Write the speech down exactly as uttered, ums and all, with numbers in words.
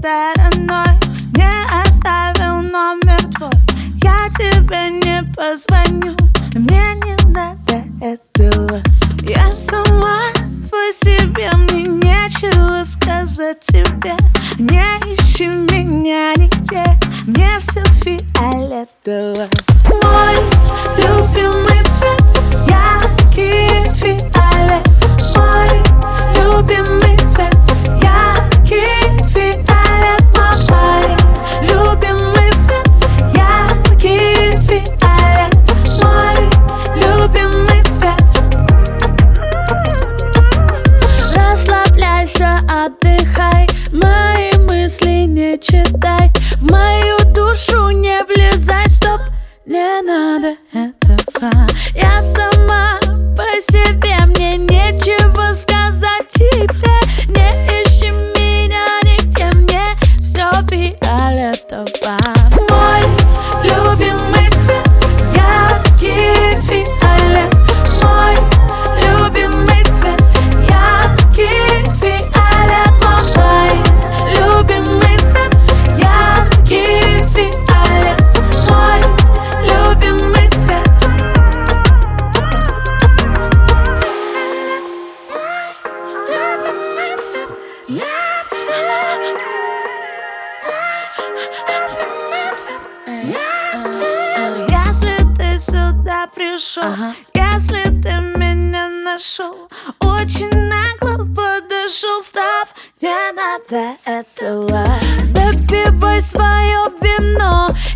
стороной. Не оставил номер твой, я тебе не позвоню. Мне не надо этого, я сама по себе. Мне нечего сказать тебе, не ищи меня нигде, мне все фиолетово. Мой любимый цвет яркий фиолет. Мой любимый цвет яркий фиолет. Мой любимый цвет яркий фиолет. Мой любимый цвет. Расслабляйся, отдыхай, мои мысли не читай, в мою душу не влезай, стоп, не надо этого. Я сама по себе, мне нечего сказать тебе, не ищи меня нигде, мне все фиолетово. Мой любимый цвет яркий фиолет. Мой любимый цвет яркий фиолет. Мой любимый цвет яркий фиолет. Мой любимый цвет. Если ты сюда пришел, Ага. если ты меня нашел, очень нагло подошел, стоп, не надо этого. Допивай свое вино,